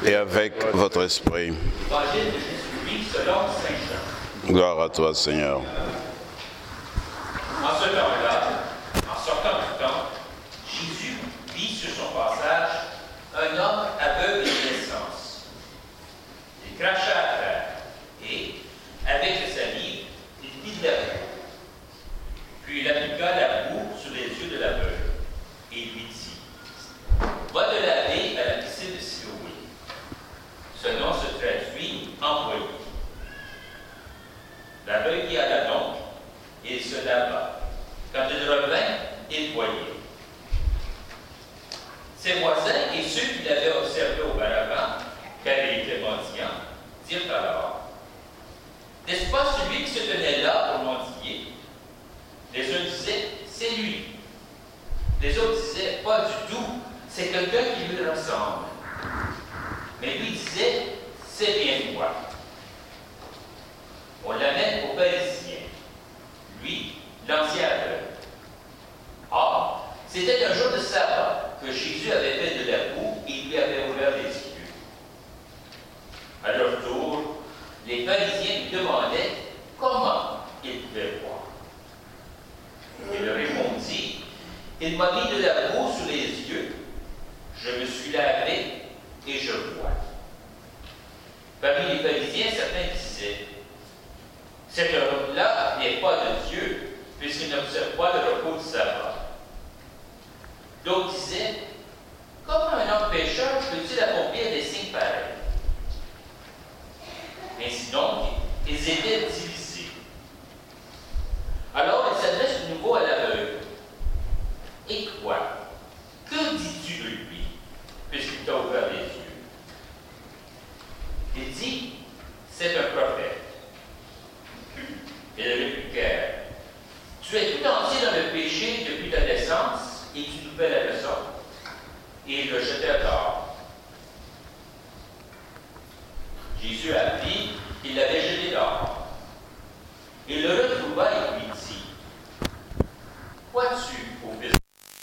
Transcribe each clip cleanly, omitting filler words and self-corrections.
et avec votre esprit. Évangile de Jésus-Christ selon Saint Jean. Gloire à toi, Seigneur. En ce temps-là, en sortant du temple, Jésus vit sur son passage un homme aveugle de naissance. Il cracha à terre et, avec sa salive, il fit de la boue. Puis il appliqua la boue sur les yeux de l'aveugle et il lui dit: Va te laver à la piscine de Siloé. Ce nom se traduit envoyé. L'aveugle y alla donc et il se lava. Quand il revint, il voyait. Ses voisins et ceux qui l'avaient observé auparavant, car il était mendiant, dirent alors: N'est-ce pas celui qui se tenait là pour mendier? Les uns disaient: C'est lui. Les autres disaient: Pas du tout, c'est quelqu'un qui lui ressemble. Mais lui disait: C'est bien toi. On l'amène aux pharisiens. Lui, l'ancien aveugle. Or, c'était un jour de sabbat que Jésus avait fait de la boue et lui avait ouvert les yeux. À leur tour, les pharisiens lui demandaient comment il pouvait voir. Il leur répondit: Il m'a mis de la boue sous les yeux, je me suis lavé et je vois. Parmi les pharisiens, certains disaient: Cet homme-là n'est pas de Dieu, puisqu'il n'observe pas le repos du sabbat. D'autres disaient: Comment un homme pécheur peut-il accomplir des signes pareils? Ainsi donc, ils étaient divisés. Alors, il s'adresse de nouveau à l'aveugle. Et quoi? Que dis-tu de lui, puisqu'il t'a ouvert les yeux? Il dit: C'est un prophète. Et le répliquèrent: Tu es tout entier dans le péché depuis ta naissance, et tu nous fais la leçon. Et ils le jetèrent dehors. Jésus apprit qu'il l'avait jeté dehors. Il le retrouva et lui dit: Crois-tu au Fils?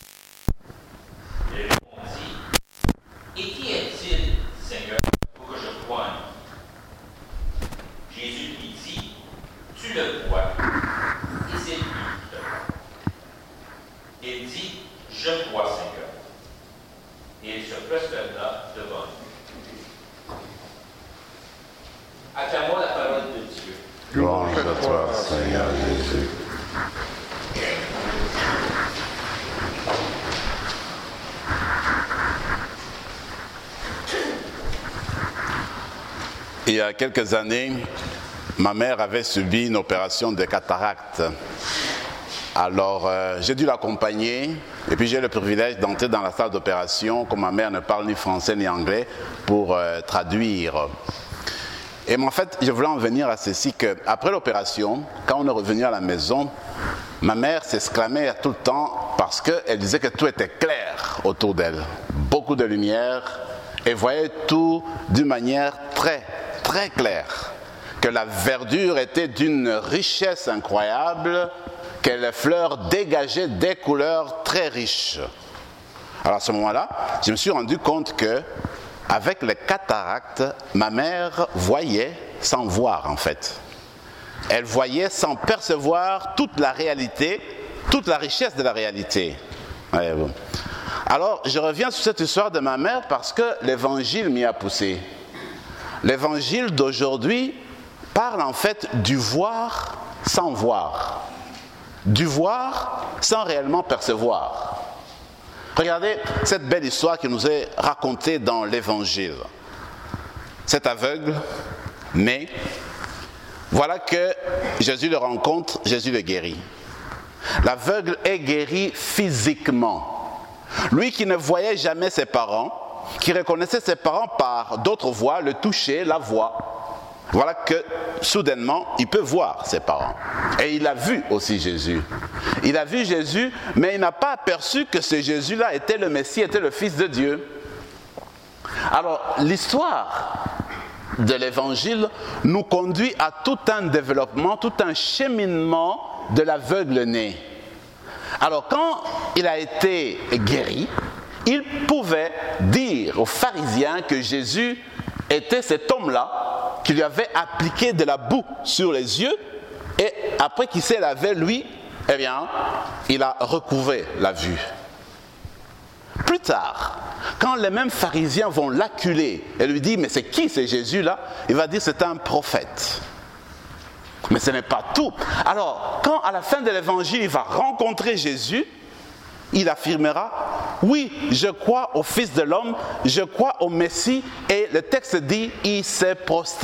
Il répondit: Et qui est-il, Seigneur, pour que je croie en lui? Jésus lui dit: Tu le vois, et c'est lui qui te voit. Il dit: Je crois, Seigneur. Et il se prosterna devant lui. Acclamons la parole de Dieu. Louange à toi, Seigneur Jésus. Il y a quelques années, ma mère avait subi une opération de cataracte. Alors, j'ai dû l'accompagner et puis j'ai le privilège d'entrer dans la salle d'opération, comme ma mère ne parle ni français ni anglais, pour traduire. Et en fait, je voulais en venir à ceci, qu'après l'opération, quand on est revenu à la maison, ma mère s'exclamait tout le temps parce qu'elle disait que tout était clair autour d'elle. Beaucoup de lumière, et voyait tout d'une manière très, très claire. Que la verdure était d'une richesse incroyable, que les fleurs dégageaient des couleurs très riches. Alors à ce moment-là, je me suis rendu compte que avec les cataractes, ma mère voyait sans voir en fait. Elle voyait sans percevoir toute la réalité, toute la richesse de la réalité. Ouais, bon. Alors je reviens sur cette histoire de ma mère parce que l'évangile m'y a poussé. L'évangile d'aujourd'hui parle en fait du voir sans voir. Du voir sans réellement percevoir. Regardez cette belle histoire qui nous est racontée dans l'Évangile. Cet aveugle, mais voilà que Jésus le rencontre, Jésus le guérit. L'aveugle est guéri physiquement. Lui qui ne voyait jamais ses parents, qui reconnaissait ses parents par d'autres voies, le toucher, la voix. Voilà que soudainement, il peut voir ses parents. Et il a vu aussi Jésus. Il a vu Jésus, mais il n'a pas aperçu que ce Jésus-là était le Messie, était le Fils de Dieu. Alors, l'histoire de l'Évangile nous conduit à tout un développement, tout un cheminement de l'aveugle né. Alors, quand il a été guéri, il pouvait dire aux pharisiens que Jésus était cet homme-là qui lui avait appliqué de la boue sur les yeux et après qu'il s'est lavé, lui, eh bien, il a recouvré la vue. Plus tard, quand les mêmes pharisiens vont l'acculer et lui dire « Mais c'est qui ce Jésus-là » il va dire « C'est un prophète ». Mais ce n'est pas tout. Alors, quand à la fin de l'évangile, il va rencontrer Jésus, il affirmera « Oui, je crois au Fils de l'homme, je crois au Messie » et le texte dit « Il se prosterna ».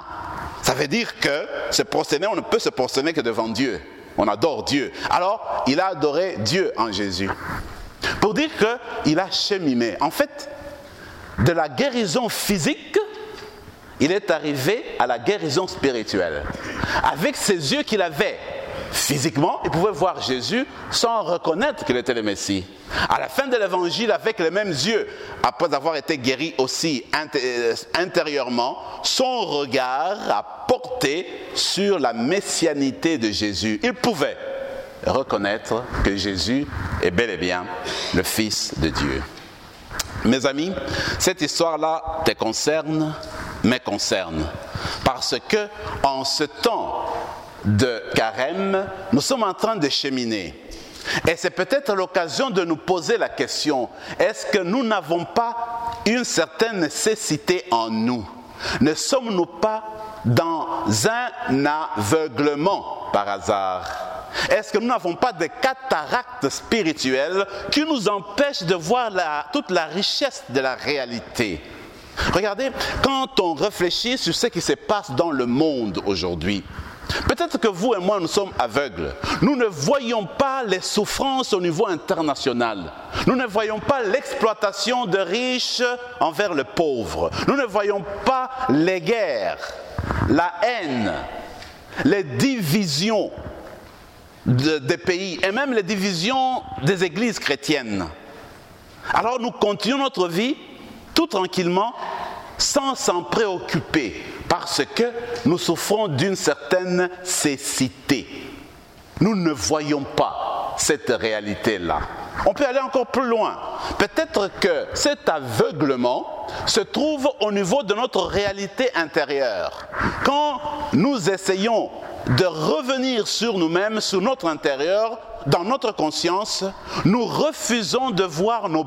Ça veut dire que se prosterner, on ne peut se prosterner que devant Dieu. On adore Dieu. Alors, il a adoré Dieu en Jésus. Pour dire qu'il a cheminé. En fait, de la guérison physique, il est arrivé à la guérison spirituelle. Avec ses yeux qu'il avait physiquement, il pouvait voir Jésus sans reconnaître qu'il était le Messie. À la fin de l'évangile, avec les mêmes yeux, après avoir été guéri aussi intérieurement, son regard a porté sur la messianité de Jésus. Il pouvait reconnaître que Jésus est bel et bien le Fils de Dieu. Mes amis, cette histoire-là te concerne, me concerne. Parce que en ce temps de carême, nous sommes en train de cheminer. Et c'est peut-être l'occasion de nous poser la question, est-ce que nous n'avons pas une certaine nécessité en nous? Ne sommes-nous pas dans un aveuglement par hasard? Est-ce que nous n'avons pas de cataractes spirituelles qui nous empêchent de voir toute la richesse de la réalité? Regardez, quand on réfléchit sur ce qui se passe dans le monde aujourd'hui, peut-être que vous et moi, nous sommes aveugles. Nous ne voyons pas les souffrances au niveau international. Nous ne voyons pas l'exploitation de riches envers les pauvres. Nous ne voyons pas les guerres, la haine, les divisions des pays et même les divisions des églises chrétiennes. Alors nous continuons notre vie tout tranquillement sans s'en préoccuper parce que nous souffrons d'une certaine cécité. Nous ne voyons pas cette réalité-là. On peut aller encore plus loin. Peut-être que cet aveuglement se trouve au niveau de notre réalité intérieure. Quand nous essayons de revenir sur nous-mêmes, sur notre intérieur, dans notre conscience, nous refusons de voir nos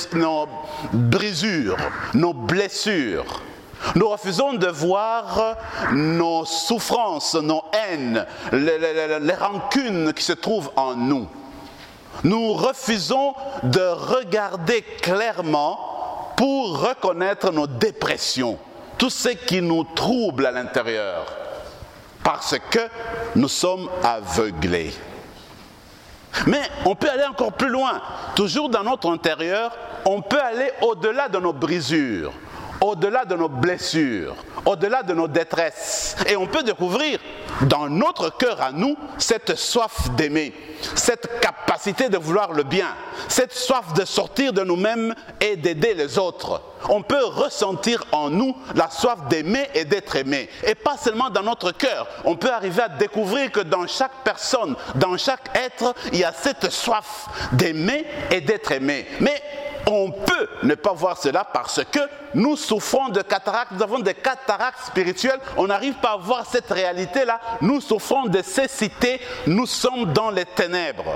brisures, nos blessures. Nous refusons de voir nos souffrances, nos haines, les rancunes qui se trouvent en nous. Nous refusons de regarder clairement pour reconnaître nos dépressions, tout ce qui nous trouble à l'intérieur, parce que nous sommes aveuglés. Mais on peut aller encore plus loin. Toujours dans notre intérieur, on peut aller au-delà de nos brisures, au-delà de nos blessures, au-delà de nos détresses. Et on peut découvrir dans notre cœur à nous cette soif d'aimer, cette capacité de vouloir le bien, cette soif de sortir de nous-mêmes et d'aider les autres. On peut ressentir en nous la soif d'aimer et d'être aimé. Et pas seulement dans notre cœur. On peut arriver à découvrir que dans chaque personne, dans chaque être, il y a cette soif d'aimer et d'être aimé. Mais on peut ne pas voir cela parce que nous souffrons de cataractes, nous avons des cataractes spirituelles, on n'arrive pas à voir cette réalité-là, nous souffrons de cécité, nous sommes dans les ténèbres.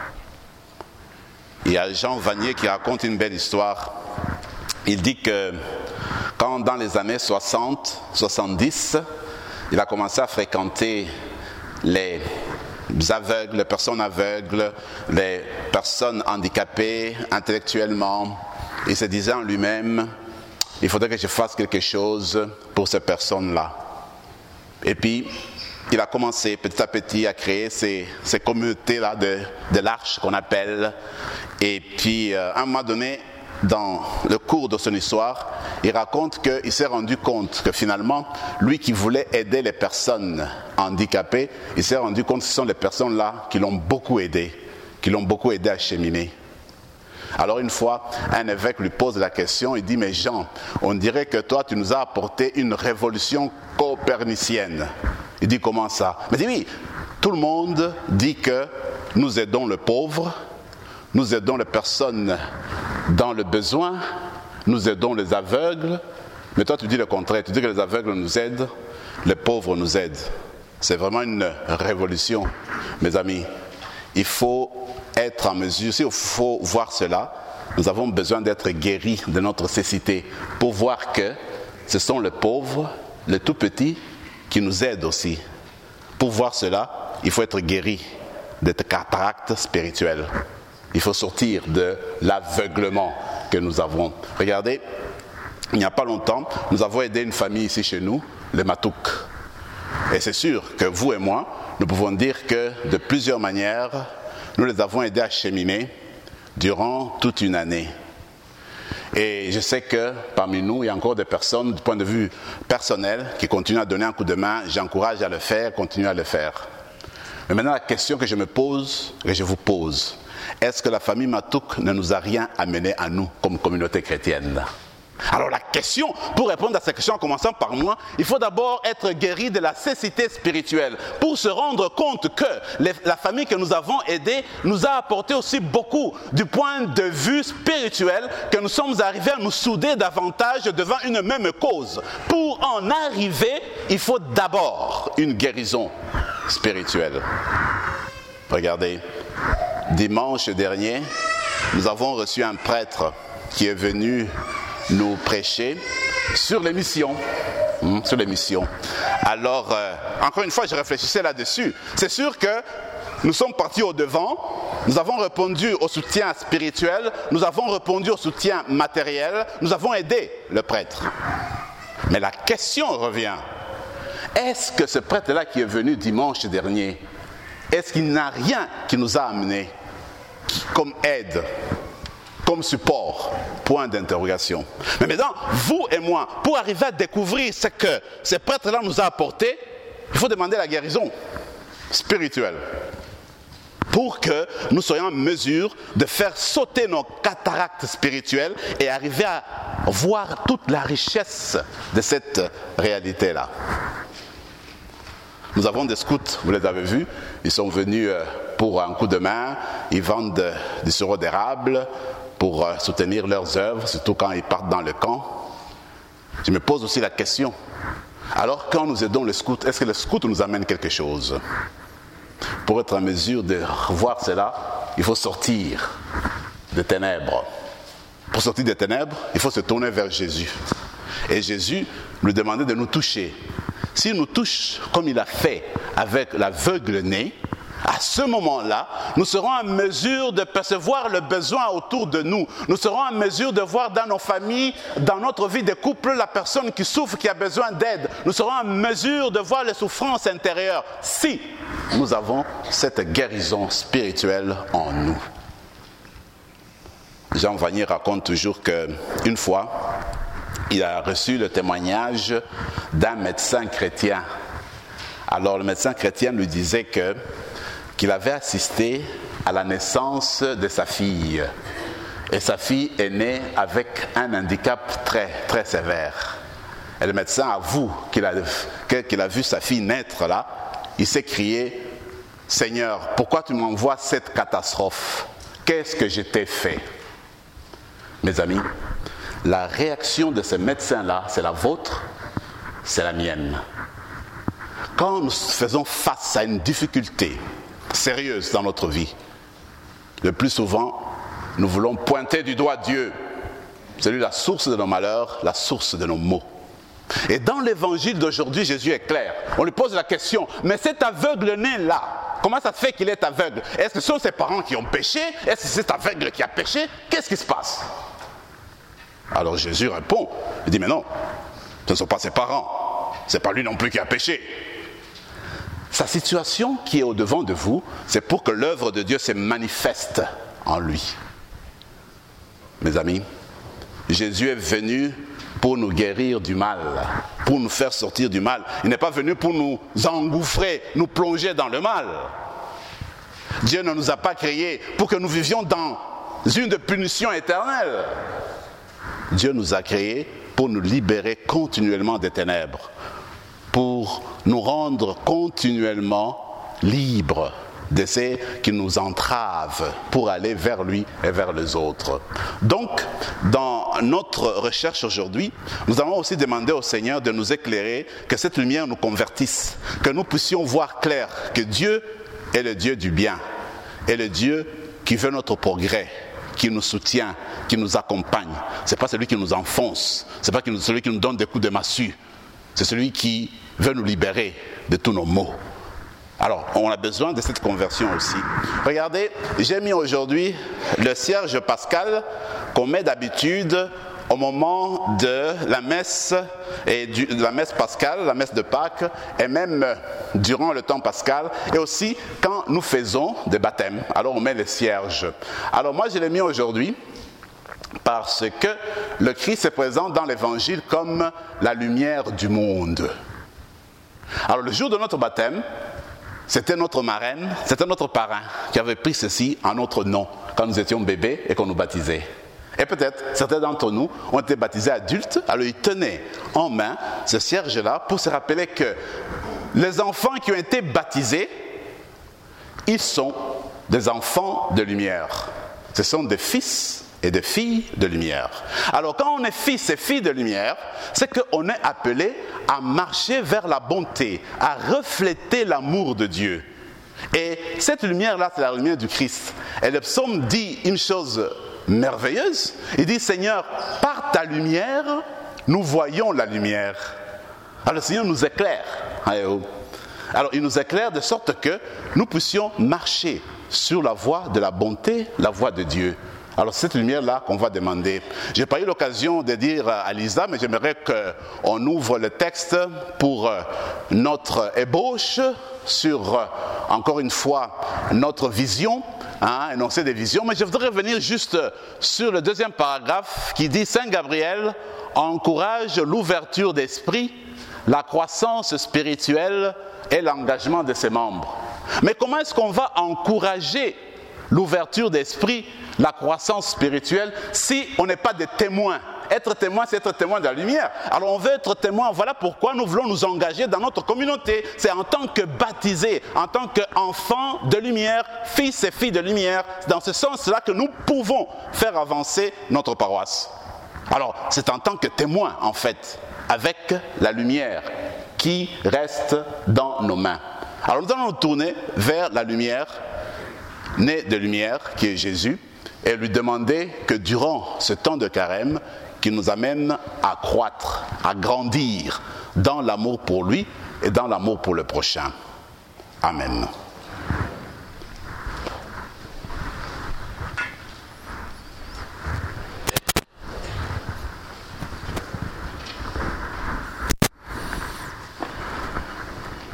Il y a Jean Vanier qui raconte une belle histoire. Il dit que quand dans les années 60, 70, il a commencé à fréquenter les aveugles, les personnes aveugles, les personnes handicapées intellectuellement, il se disait en lui-même, il faudrait que je fasse quelque chose pour ces personnes-là. Et puis, il a commencé petit à petit à créer ces communautés-là de l'arche qu'on appelle. Et puis, à un moment donné, dans le cours de son histoire, il raconte qu'il s'est rendu compte que finalement, lui qui voulait aider les personnes handicapées, il s'est rendu compte que ce sont les personnes-là qui l'ont beaucoup aidé à cheminer. Alors une fois, un évêque lui pose la question, il dit « Mais Jean, on dirait que toi tu nous as apporté une révolution copernicienne. » Il dit « Comment ça ?» Il dit « Oui, tout le monde dit que nous aidons le pauvre, nous aidons les personnes dans le besoin, nous aidons les aveugles, mais toi tu dis le contraire, tu dis que les aveugles nous aident, les pauvres nous aident. C'est vraiment une révolution, mes amis. Il faut être en mesure, s'il faut voir cela, nous avons besoin d'être guéris de notre cécité pour voir que ce sont les pauvres, les tout petits qui nous aident aussi. Pour voir cela, il faut être guéri de cataracte spirituelle. Il faut sortir de l'aveuglement que nous avons. Regardez, il n'y a pas longtemps, nous avons aidé une famille ici chez nous, les Matouk. Et c'est sûr que vous et moi, nous pouvons dire que de plusieurs manières, nous les avons aidés à cheminer durant toute une année. Et je sais que parmi nous, il y a encore des personnes, du point de vue personnel, qui continuent à donner un coup de main. J'encourage à le faire, continuez à le faire. Mais maintenant, la question que je me pose, que je vous pose, est-ce que la famille Matouk ne nous a rien amené à nous comme communauté chrétienne? Alors la question, pour répondre à cette question en commençant par moi, il faut d'abord être guéri de la cécité spirituelle pour se rendre compte que la famille que nous avons aidée nous a apporté aussi beaucoup du point de vue spirituel, que nous sommes arrivés à nous souder davantage devant une même cause. Pour en arriver, il faut d'abord une guérison spirituelle. Regardez, dimanche dernier, nous avons reçu un prêtre qui est venu nous prêcher sur les missions. Sur les missions. Alors, encore une fois, je réfléchissais là-dessus. C'est sûr que nous sommes partis au devant, nous avons répondu au soutien spirituel, nous avons répondu au soutien matériel, nous avons aidé le prêtre. Mais la question revient, est-ce que ce prêtre-là qui est venu dimanche dernier, est-ce qu'il n'a rien qui nous a amené comme aide, comme support? Point d'interrogation. Mais maintenant, vous et moi, pour arriver à découvrir ce que ce prêtre-là nous a apporté, il faut demander la guérison spirituelle pour que nous soyons en mesure de faire sauter nos cataractes spirituelles et arriver à voir toute la richesse de cette réalité-là. Nous avons des scouts, vous les avez vus, ils sont venus pour un coup de main, ils vendent du sirop d'érable pour soutenir leurs œuvres, surtout quand ils partent dans le camp. Je me pose aussi la question, alors quand nous aidons les scouts, est-ce que les scouts nous amènent quelque chose? Pour être en mesure de voir cela, il faut sortir des ténèbres. Pour sortir des ténèbres, il faut se tourner vers Jésus. Et Jésus nous demandait de nous toucher. S'il nous touche comme il a fait avec l'aveugle-né, à ce moment-là, nous serons en mesure de percevoir le besoin autour de nous. Nous serons en mesure de voir dans nos familles, dans notre vie de couple, la personne qui souffre, qui a besoin d'aide. Nous serons en mesure de voir les souffrances intérieures si nous avons cette guérison spirituelle en nous. Jean Vanier raconte toujours qu'une fois, il a reçu le témoignage d'un médecin chrétien. Alors le médecin chrétien lui disait qu'il avait assisté à la naissance de sa fille. Et sa fille est née avec un handicap très, très sévère. Et le médecin avoue qu'il a vu sa fille naître là. Il s'est crié, « Seigneur, pourquoi tu m'envoies cette catastrophe? Qu'est-ce que je t'ai fait ?» Mes amis, la réaction de ce médecin-là, c'est la vôtre, c'est la mienne. Quand nous faisons face à une difficulté sérieuse dans notre vie, le plus souvent, nous voulons pointer du doigt Dieu. C'est lui la source de nos malheurs, la source de nos maux. Et dans l'évangile d'aujourd'hui, Jésus est clair. On lui pose la question, mais cet aveugle-né-là, comment ça se fait qu'il est aveugle? Est-ce que ce sont ses parents qui ont péché? Est-ce que c'est cet aveugle qui a péché? Qu'est-ce qui se passe? Alors Jésus répond, il dit, mais non, ce ne sont pas ses parents. Ce n'est pas lui non plus qui a péché. Sa situation qui est au-devant de vous, c'est pour que l'œuvre de Dieu se manifeste en lui. Mes amis, Jésus est venu pour nous guérir du mal, pour nous faire sortir du mal. Il n'est pas venu pour nous engouffrer, nous plonger dans le mal. Dieu ne nous a pas créés pour que nous vivions dans une punition éternelle. Dieu nous a créés pour nous libérer continuellement des ténèbres, pour nous rendre continuellement libres de ces qui nous entravent pour aller vers lui et vers les autres. Donc, dans notre recherche aujourd'hui, nous allons aussi demander au Seigneur de nous éclairer, que cette lumière nous convertisse, que nous puissions voir clair que Dieu est le Dieu du bien, est le Dieu qui veut notre progrès, qui nous soutient, qui nous accompagne. Ce n'est pas celui qui nous enfonce, ce n'est pas celui qui nous donne des coups de massue, c'est celui qui veut nous libérer de tous nos maux. Alors, on a besoin de cette conversion aussi. Regardez, j'ai mis aujourd'hui le cierge pascal qu'on met d'habitude au moment de la messe, la messe pascale, la messe de Pâques, et même durant le temps pascal, et aussi quand nous faisons des baptêmes. Alors on met le cierge. Alors moi je l'ai mis aujourd'hui parce que le Christ se présente dans l'Évangile comme la lumière du monde. Alors le jour de notre baptême, c'était notre marraine, c'était notre parrain qui avait pris ceci en notre nom quand nous étions bébés et qu'on nous baptisait. Et peut-être certains d'entre nous ont été baptisés adultes, alors ils tenaient en main ce cierge-là pour se rappeler que les enfants qui ont été baptisés, ils sont des enfants de lumière. Ce sont des fils et des filles de lumière. Alors quand on est fils et filles de lumière, c'est qu'on est appelé à marcher vers la bonté, à refléter l'amour de Dieu. Et cette lumière-là, c'est la lumière du Christ. Et le psaume dit une chose merveilleuse. Il dit, Seigneur, par ta lumière, nous voyons la lumière. Alors le Seigneur nous éclaire. Alors il nous éclaire de sorte que nous puissions marcher sur la voie de la bonté, la voie de Dieu. Alors cette lumière-là qu'on va demander. Je n'ai pas eu l'occasion de dire à Lisa, mais j'aimerais qu'on ouvre le texte pour notre ébauche sur, encore une fois, notre vision, énoncer des visions. Mais je voudrais revenir juste sur le deuxième paragraphe qui dit « Saint Gabriel encourage l'ouverture d'esprit, la croissance spirituelle et l'engagement de ses membres. » Mais comment est-ce qu'on va encourager l'ouverture d'esprit, la croissance spirituelle, si on n'est pas des témoins? Être témoin, c'est être témoin de la lumière. Alors on veut être témoin, voilà pourquoi nous voulons nous engager dans notre communauté. C'est en tant que baptisés, en tant qu'enfants de lumière, fils et filles de lumière, c'est dans ce sens-là que nous pouvons faire avancer notre paroisse. Alors c'est en tant que témoin, en fait, avec la lumière qui reste dans nos mains. Alors nous allons nous tourner vers la lumière, né de lumière, qui est Jésus, et lui demander que durant ce temps de carême, qu'il nous amène à croître, à grandir dans l'amour pour lui et dans l'amour pour le prochain. Amen.